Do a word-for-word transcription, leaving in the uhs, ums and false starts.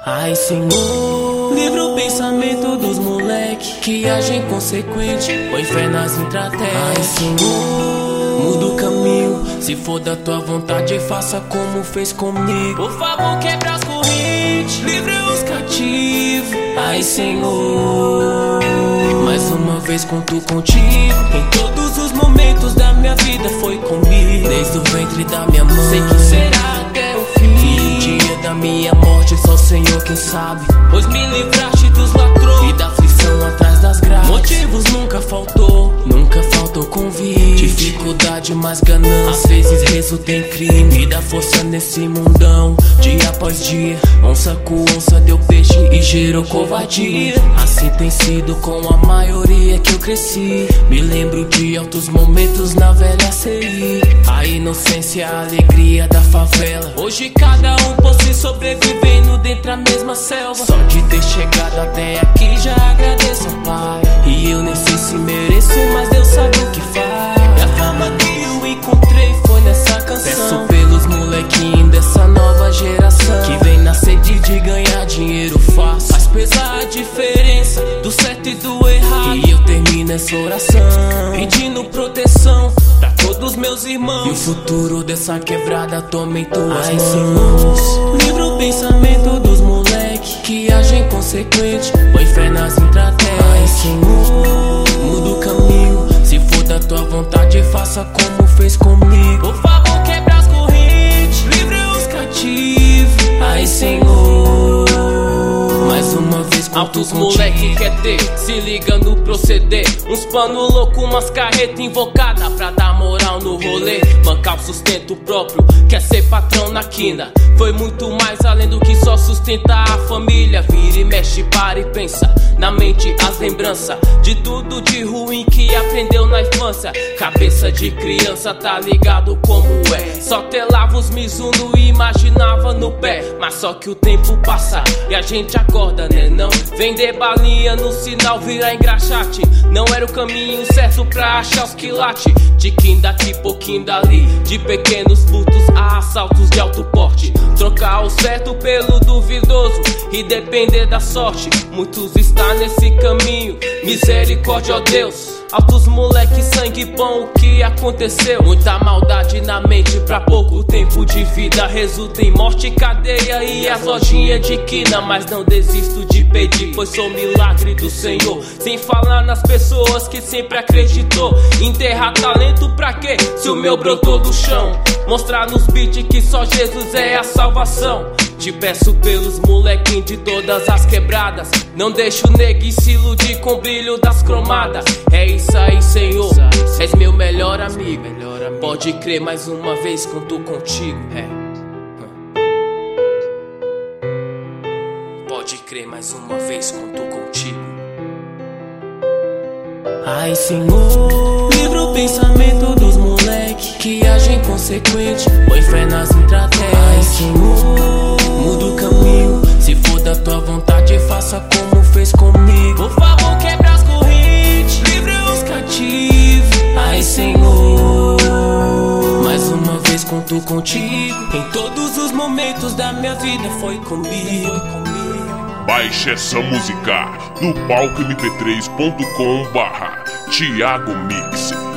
Ai, Senhor, livra o pensamento dos moleque que agem inconsequente, põe fé nas estratégias. Ai, Senhor, muda o caminho, se for da tua vontade, faça como fez comigo. Por favor, quebra as correntes, livre os cativos. Ai, Senhor, mais uma vez conto contigo. Em todos os momentos da minha vida foi comigo, desde o ventre da minha mãe, sei que será até o fim. E o dia da minha morte só o Senhor quem sabe, pois me livraste dos ladrões e da aflição atrás das grades. Motivos nunca faltou, nunca faltou convite. Dificuldade mais ganância, às vezes resulta em crime. E dá força nesse mundão, dia após dia. Onça com onça deu peixe e gerou covardia. Assim tem sido com a maioria que eu cresci. Me lembro de altos momentos na velha C I, a inocência, a alegria da favela. Hoje cada um por si sobrevivendo dentro da mesma selva. Só de ter chegado até aqui já agradeço ao Pai. E eu nem sei se mereço, mas Deus sabe o que faz. E a fama que eu encontrei foi nessa canção. Peço pelos molequinhos dessa nova geração, que vem na sede de ganhar dinheiro fácil. Faz pesar a diferença do certo e do errado. E eu termino essa oração pedindo proteção pra todos meus irmãos. E o futuro dessa quebrada toma em tuas Ai, mãos. Senhor, livra o pensamento dos moleque que agem inconsequente, põe fé nas estratégias. Ai, Senhor, muda o caminho, se for da tua vontade, faça como fez comigo. Por favor, quebra as correntes, livre os cativos. Ai, Senhor, mais uma vez altos moleque quer ter, se liga no proceder. Uns pano louco, umas carreta invocada pra dar moral no rolê. Bancar o sustento próprio, quer ser patrão na quina. Foi muito mais além do que só sustentar a família. Vira e mexe, para e pensa, na mente as lembranças de tudo de ruim que aprendeu na infância. Cabeça de criança, tá ligado como é. Só telava os Mizuno e imaginava no pé. Mas só que o tempo passa e a gente acorda, né não? Vender balinha no sinal, virar engraxate não era o caminho certo pra achar os quilates. Tiquinho daqui, pouquinho dali, de pequenos furtos a assaltos de alto porte. Trocar o certo pelo duvidoso e depender da sorte. Muitos estão nesse caminho, misericórdia, ó Deus. Altos moleque, sangue bom, o que aconteceu? Muita maldade na mente pra pouco tempo de vida, resulta em morte, cadeia e as lojinhas de quina. Mas não desisto de pedir, pois sou milagre do Senhor. Sem falar nas pessoas que sempre acreditou. Enterrar talento pra quê? Se o meu brotou do chão. Mostrar nos beats que só Jesus é a salvação. Te peço pelos molequinhos de todas as quebradas, não deixa o negue se iludir com o brilho das cromadas. É isso aí, Senhor, és meu melhor amigo. Pode crer, mais uma vez conto contigo. É. Pode crer, mais uma vez conto contigo. Ai, Senhor, livra o pensamento dos moleque que agem inconsequente, põe fé nas estratégias. Ai, Senhor, muda o caminho, se for da tua vontade, faça como fez comigo. Por favor, quebra as correntes, livre os cativos. Ai, Senhor, mais uma vez conto contigo. Em todos os momentos da minha vida foi comigo. Baixe essa música no palco m p três ponto com barra Thiago Mix.